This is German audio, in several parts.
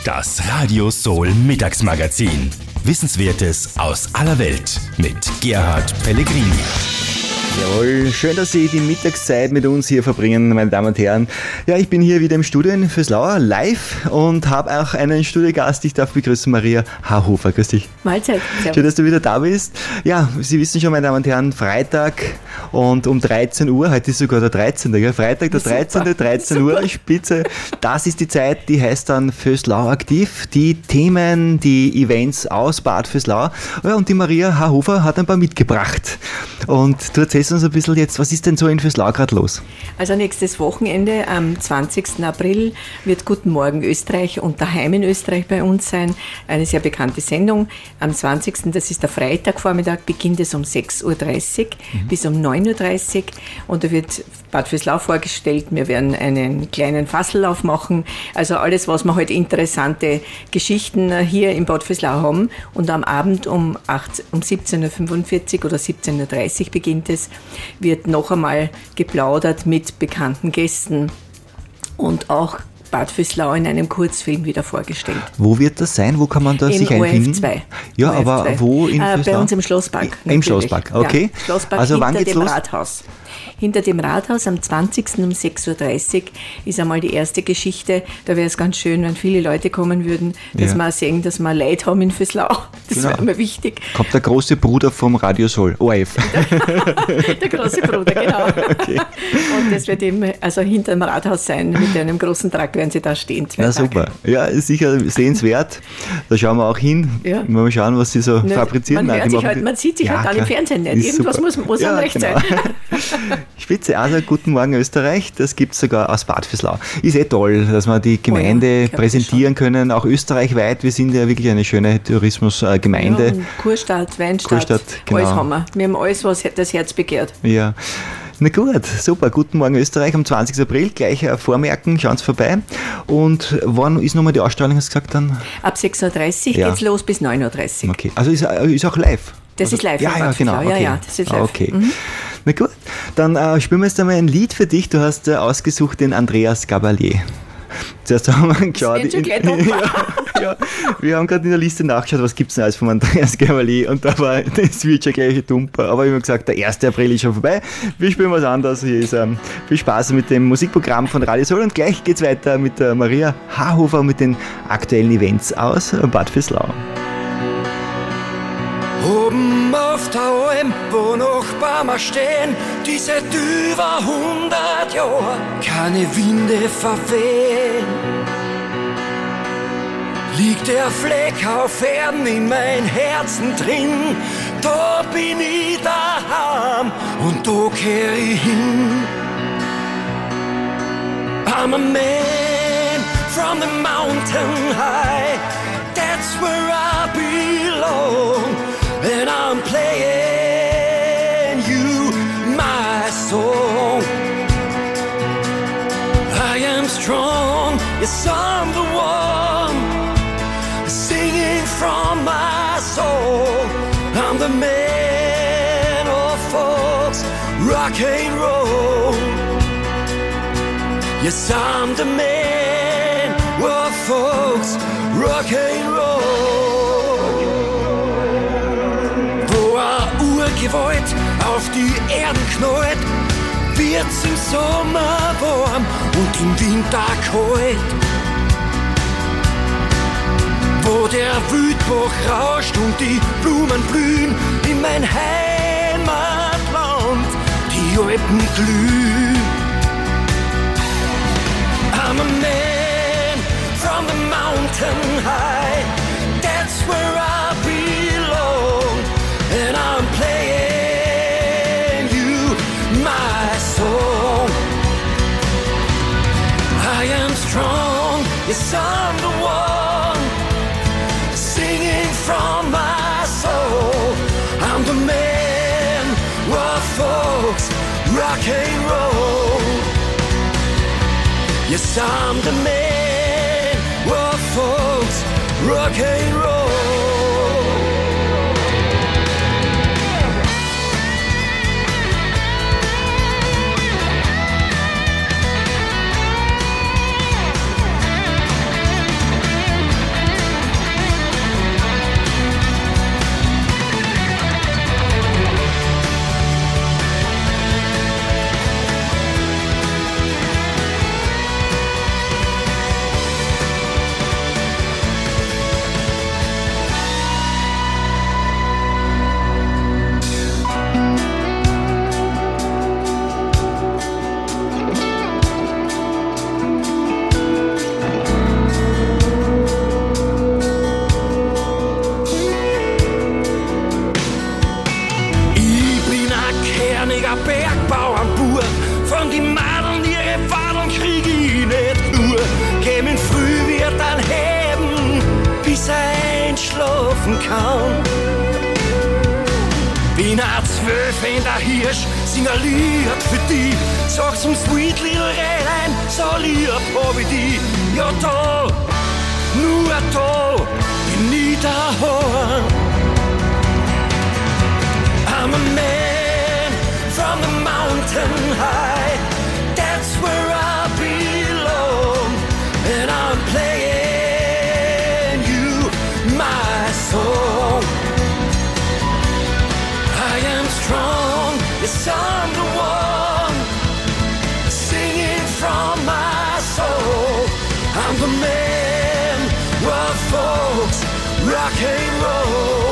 Das Radio Soul Mittagsmagazin. Wissenswertes aus aller Welt mit Gerhard Pellegrini. Jawohl, schön, dass Sie die Mittagszeit mit uns hier verbringen, meine Damen und Herren. Ja, ich bin hier wieder im Studio in Vöslauer live und habe auch einen Studiogast. Ich darf begrüßen Maria Hahofer. Grüß dich. Mahlzeit. Servus. Schön, dass du wieder da bist. Ja, Sie wissen schon, meine Damen und Herren, Freitag und um 13 Uhr, heute ist sogar der 13. Gell? Freitag, der 13. 13 Uhr, Spitze. Das ist die Zeit, die heißt dann Vöslau aktiv. Die Themen, die Events aus Bad Vöslau. Ja, und die Maria Hahofer hat ein paar mitgebracht. Und du erzählst uns ein bisschen jetzt, was ist denn so in Vöslau gerade los? Also nächstes Wochenende, am 20. April, wird Guten Morgen Österreich und daheim in Österreich bei uns sein. Eine sehr bekannte Sendung. Am 20., das ist der Freitagvormittag, beginnt es um 6.30 Uhr bis um 9.30 Uhr. Und da wird Bad Vöslau vorgestellt. Wir werden einen kleinen Fassellauf machen. Also alles, was wir heute interessante Geschichten hier in Bad Vöslau haben. Und am Abend um 17.45 Uhr oder 17.30 Uhr beginnt es, wird noch einmal geplaudert mit bekannten Gästen und auch Bad Vöslau in einem Kurzfilm wieder vorgestellt. Wo wird das sein? Wo kann man da sich einfinden? ORF2. Ja, ORF2. Aber wo in Vöslau? Bei uns im Schlosspark. Im Schlosspark, okay. Ja, Schlosspark also hinter wann geht's dem los? Rathaus. Hinter dem Rathaus am 20. um 6.30 Uhr ist einmal die erste Geschichte. Da wäre es ganz schön, wenn viele Leute kommen würden, dass wir sehen, dass wir Leute haben in Vöslau. Das wäre immer wichtig. Kommt der große Bruder vom Radio Soul, ORF. Der große Bruder, genau. Okay. Und das wird eben also hinter dem Rathaus sein. Mit einem großen Truck werden sie da stehen. Na super. Ja, ist sicher sehenswert. Da schauen wir auch hin. Ja. Mal schauen, was sie so fabrizieren. Man sieht sich halt dann im Fernsehen nicht. Irgendwas muss am Recht sein. Spitze, also Guten Morgen Österreich, das gibt es sogar aus Bad Vöslau. Ist toll, dass wir die Gemeinde präsentieren können, auch österreichweit. Wir sind ja wirklich eine schöne Tourismusgemeinde. Ja, Kurstadt, Weinstadt, genau. Alles haben wir. Wir haben alles, was das Herz begehrt. Ja. Na gut, super. Guten Morgen Österreich am 20. April. Gleich vormerken, schauen Sie vorbei. Und wann ist nochmal die Ausstrahlung, hast du gesagt dann? Ab 6.30 Uhr geht's los bis 9.30 Uhr. Okay, also ist auch live? Das ist live. Ja, genau. Okay. Ja, das ist live. Okay. Na gut, dann spielen wir jetzt einmal ein Lied für dich. Du hast ausgesucht den Andreas Gabalier. Zuerst haben wir geschaut. Wir haben gerade in der Liste nachgeschaut, was gibt es denn alles von Andreas Gabalier, und da war das wird schon gleich ein Dumper. Aber ich habe gesagt, der 1. April ist schon vorbei. Wir spielen was anderes. Hier ist viel Spaß mit dem Musikprogramm von Radio Soul und gleich geht's weiter mit der Maria Hahofer mit den aktuellen Events aus Bad Vöslau. Oben auf der Alm, wo noch Bäume stehen, die seit über 100 Jahren keine Winde verwehen, liegt der Fleck auf Erden in mein Herzen drin. Da bin ich daheim und da kehr ich hin. I'm a man from the mountain high, that's where I belong. And I'm playing you my song. I am strong, yes I'm the one, singing from my soul. I'm the man of folks, rock and roll. Yes I'm the man of folks, rock and roll. Gewalt auf die Erden knallt, wird's im Sommer warm und im Winter kalt. Wo der Wildbach rauscht und die Blumen blühen in mein Heimatland, die Alpen glühen. I'm a man from the mountain high, that's where I belong. And I'm playing you my song. I am strong, yes I'm the one, singing from my soul. I'm the man of folks, rock and roll. Yes I'm the man of folks, rock and roll. Town. Bin a 12 in der Hirsch, sing a Lied für die. Sag's um Sweet Little Rädlein, so lieb hab ich die. Ja da, nur da, in Niederhorn. I'm a man from the mountain high. That's where I belong. And I'm playing you my song. I am strong, yes I'm the one, singing from my soul. I'm the man of folks, rock and roll.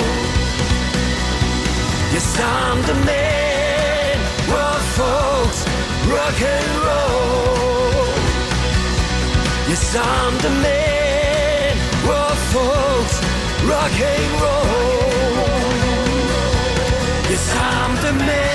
Yes I'm the man of folks, rock and roll. Yes I'm the man of folks, rock and roll. Yes, I'm the man.